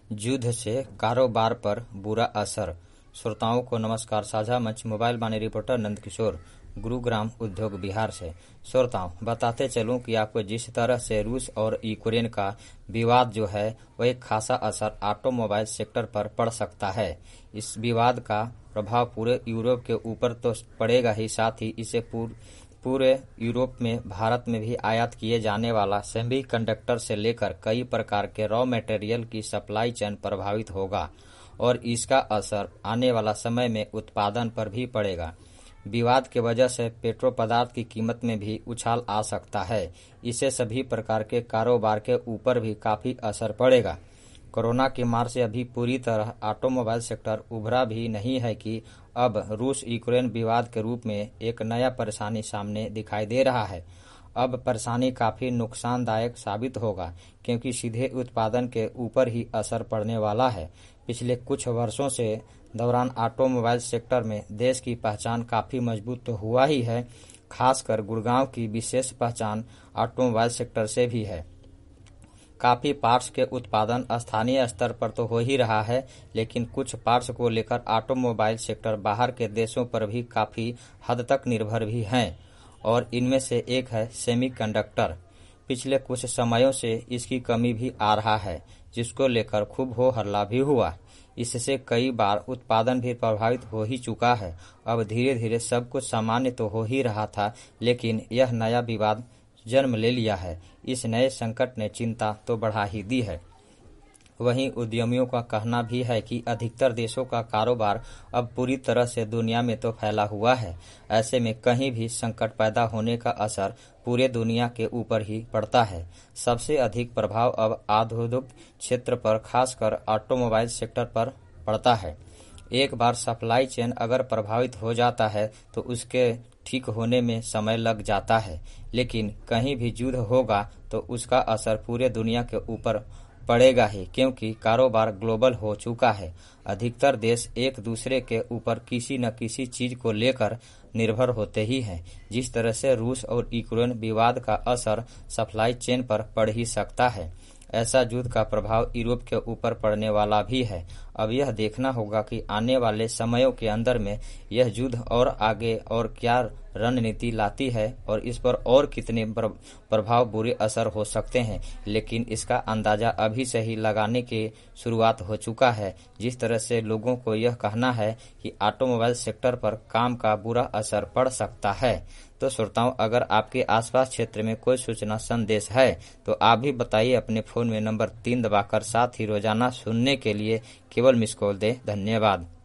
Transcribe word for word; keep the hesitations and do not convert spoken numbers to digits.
युद्ध से कारोबार पर बुरा असर। श्रोताओं को नमस्कार। साझा मंच मोबाइल बानी रिपोर्टर नंदकिशोर, गुरुग्राम उद्योग बिहार से। श्रोताओं, बताते चलूं कि आपको जिस तरह से रूस और यूक्रेन का विवाद जो है वह एक खासा असर ऑटोमोबाइल सेक्टर पर पड़ सकता है। इस विवाद का प्रभाव पूरे यूरोप के ऊपर तो पड़ेगा ही, साथ ही इसे पूर, पूरे यूरोप में भारत में भी आयात किए जाने वाला सेमीकंडक्टर से लेकर कई प्रकार के रॉ मटेरियल की सप्लाई चेन प्रभावित होगा और इसका असर आने वाला समय में उत्पादन पर भी पड़ेगा। विवाद के वजह से पेट्रो पदार्थ की कीमत में भी उछाल आ सकता है। इससे सभी प्रकार के कारोबार के ऊपर भी काफी असर पड़ेगा। कोरोना की मार से अभी पूरी तरह ऑटोमोबाइल सेक्टर उभरा भी नहीं है कि अब रूस यूक्रेन विवाद के रूप में एक नया परेशानी सामने दिखाई दे रहा है। अब परेशानी काफी नुकसानदायक साबित होगा, क्योंकि सीधे उत्पादन के ऊपर ही असर पड़ने वाला है। पिछले कुछ वर्षों से दौरान ऑटोमोबाइल सेक्टर में देश की पहचान काफी मजबूत तो हुआ ही है। खासकर गुड़गांव की विशेष पहचान ऑटोमोबाइल सेक्टर से भी है। काफी पार्ट्स के उत्पादन स्थानीय स्तर पर तो हो ही रहा है, लेकिन कुछ पार्ट्स को लेकर ऑटोमोबाइल सेक्टर बाहर के देशों पर भी काफी हद तक निर्भर भी हैं, और इनमें से एक है सेमीकंडक्टर। पिछले कुछ समयों से इसकी कमी भी आ रहा है, जिसको लेकर खूब हो हल्ला भी हुआ। इससे कई बार उत्पादन भी प्रभावित हो ही चुका है। अब धीरे धीरे सब कुछ सामान्य तो हो ही रहा था, लेकिन यह नया विवाद जन्म ले लिया है। इस नए संकट ने चिंता तो बढ़ा ही दी है। वहीं उद्यमियों का कहना भी है कि अधिकतर देशों का कारोबार अब पूरी तरह से दुनिया में तो फैला हुआ है। ऐसे में कहीं भी संकट पैदा होने का असर पूरे दुनिया के ऊपर ही पड़ता है। सबसे अधिक प्रभाव अब औद्योगिक क्षेत्र पर, खासकर ऑटोमोबाइल सेक्टर पर पड़ता है। एक बार सप्लाई चेन अगर प्रभावित हो जाता है तो उसके ठीक होने में समय लग जाता है, लेकिन कहीं भी युद्ध होगा तो उसका असर पूरे दुनिया के ऊपर पड़ेगा ही, क्योंकि कारोबार ग्लोबल हो चुका है। अधिकतर देश एक दूसरे के ऊपर किसी न किसी चीज को लेकर निर्भर होते ही हैं। जिस तरह से रूस और यूक्रेन विवाद का असर सप्लाई चेन पर पड़ ही सकता है, ऐसा युद्ध का प्रभाव यूरोप के ऊपर पड़ने वाला भी है। अब यह देखना होगा कि आने वाले समयों के अंदर में यह युद्ध और आगे और क्या रणनीति लाती है और इस पर और कितने प्रभाव बुरे असर हो सकते हैं, लेकिन इसका अंदाजा अभी से ही लगाने की शुरुआत हो चुका है। जिस तरह से लोगों को यह कहना है कि ऑटोमोबाइल सेक्टर पर काम का बुरा असर पड़ सकता है। तो श्रोताओं, अगर आपके आसपास क्षेत्र में कोई सूचना संदेश है तो आप भी बताइए अपने फोन में नंबर तीन दबाकर। साथ ही रोजाना सुनने के लिए केवल मिस कॉल दे। धन्यवाद।